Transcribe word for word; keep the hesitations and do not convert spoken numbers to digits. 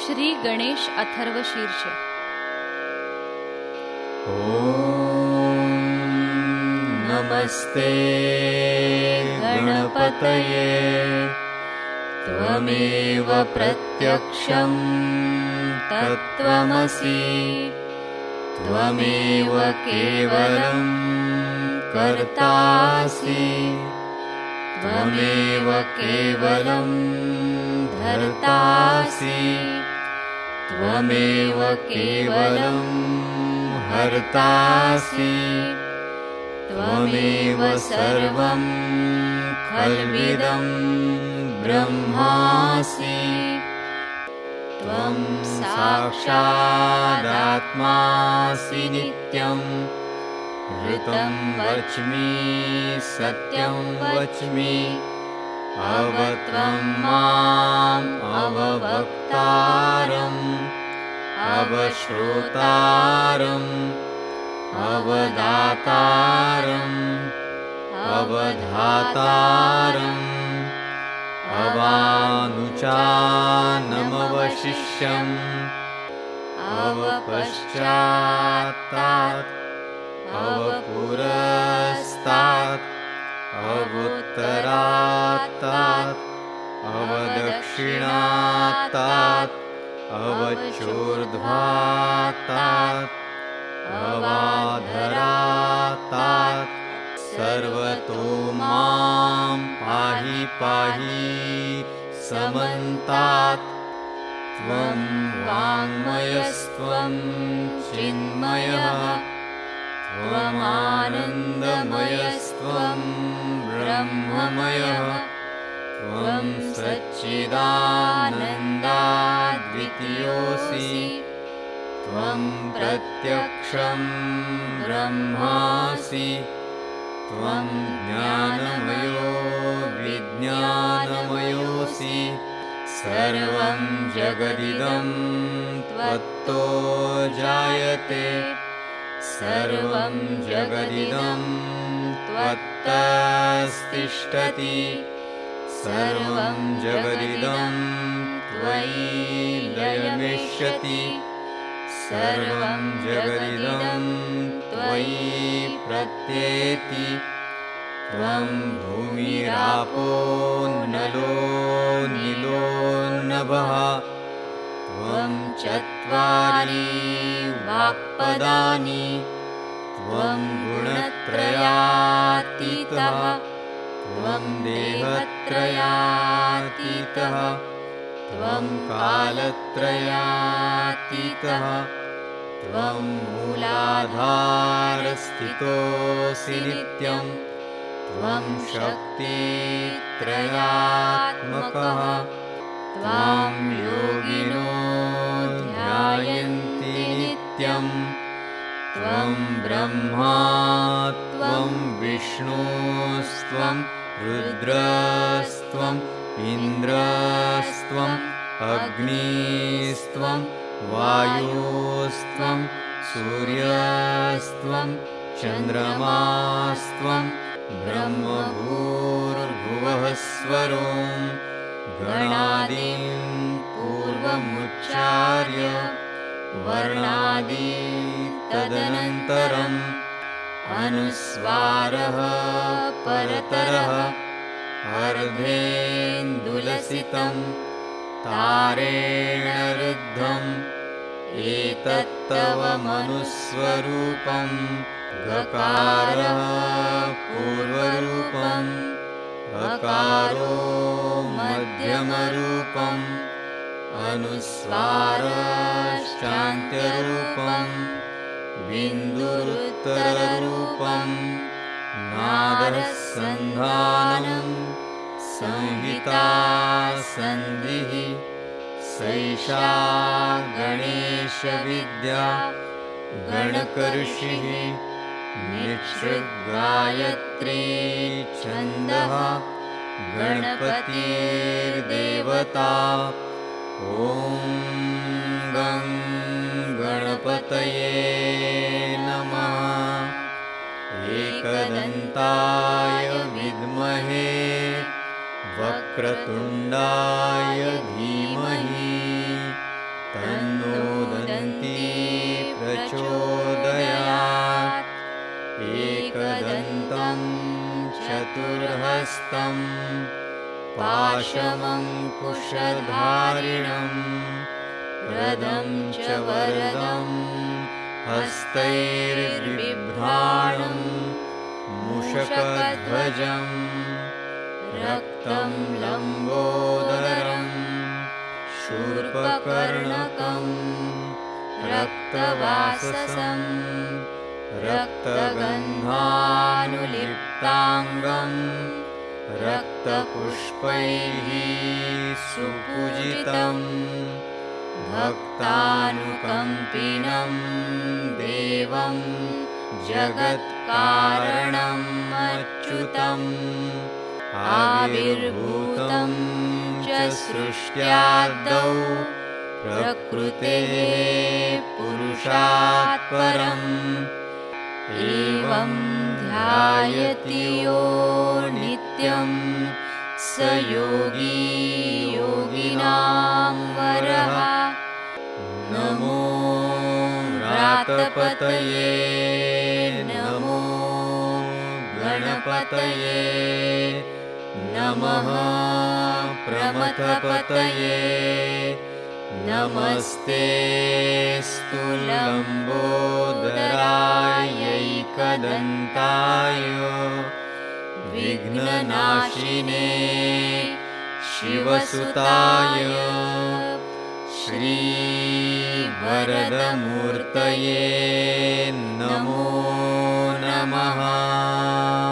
श्री गणेश अथर्व शीर्ष। ॐ नमस्ते गणपतये त्वमेव प्रत्यक्षं तत्त्वमसि त्वमेव केवलं कर्तासि त्वमेव केवलं धर्तासि त्वमेव केवलं हर्तासि त्वमेव सर्वं खल्विदं ब्रह्मासि त्वं साक्षादात्मासि नित्यं ऋतं वच्मि सत्यं वच्मि अव त्वं माम् अववक्तारम् अवश्रोतारम् अवदातारम् अवधातारम् अवानुचानमवशिष्यम् अवपश्चात्तात् अवपुरस्तात् अवोत्तरात्तात् अवदक्षिणात्तात् अवचोर्ध्वात्तात् अवाधरात्तात् सर्वतो मां पाहि पाहि समन्तात् त्वं वाङ्मयस्त्वं चिन्मयः त्वमानन्दमयस्त्वं ब्रह्ममयः त्वं सच्चिदानन्दाद्वितीयोऽसि त्वं प्रत्यक्षं ब्रह्मासि त्वं ज्ञानमयो विज्ञानमयोऽसि सर्वं जगदिदं त्वत्तो जायते सर्वं जगदिदं त्वत्तस्तिष्ठति सर्वं जगदिदं त्वयि लयमेष्यति सर्वं जगदिदं त्वयि प्रत्येति त्वं भूमिरापो नलो नीलो नभः त्वं चत्वारि वाक्पदानि त्वं गुणत्रयातीतः त्वं देहत्रयातीतः त्वं कालत्रयातीतः त्वं मूलाधारस्थितोऽसि नित्यं त्वं शक्तित्रयात्मकः त्वां योगिनो ध्यायन्ति नित्यं त्वं ब्रह्मा त्वं विष्णुस्त्वं रुद्रस्त्वम् इन्द्रस्त्वम् अग्निस्त्वं वायुस्त्वं सूर्यस्त्वं चन्द्रमास्त्वं ब्रह्मभूर्भुवः स्वरों गणादिं पूर्वमुच्चार्य वर्णादि तदनन्तरम् अनुस्वारः परतरः अर्धेन्दुलसितं तारेण रुद्धम् एतत्तव मनुस्वरूपं गकारः पूर्वरूपम् अकारो मध्यमरूपम् अनुस्वारश्चान्त्यरूपम् बिन्दुरुत्तररूपम् नादः सन्धानं संहिता सन्धिः सैषा गणेशविद्या गणकऋषिः निःसृद्गायत्री छन्दः गणपतिर्देवता ॐ गं गणपतये नमः। एकदन्ताय विद्महे वक्रतुण्डाय धीमहि शङ्कुशधारिणं रदं च वरदं हस्तैर्बिभ्राणं मूषकध्वजं रक्तं लम्बोदरं शूर्पकर्णकं रक्तवाससं रक्तगन्धानुलिप्ताङ्गं रक्तपुष्पैः सुपूजितं भक्तानुकम्पिनं देवं जगत्कारणम् अच्युतम् आविर्भूतं च सृष्ट्यादौ प्रकृतेः पुरुषात् परम् एवं ध्यायति यो नित्यं स योगी योगिनां वरः। नमो व्रातपतये नमो गणपतये नमः प्रमथपतये नमस्तेऽस्तु लम्बोदरायैकदन्ताय विघ्ननाशिने शिवसुताय श्रीवरदमूर्तये नमो नमः।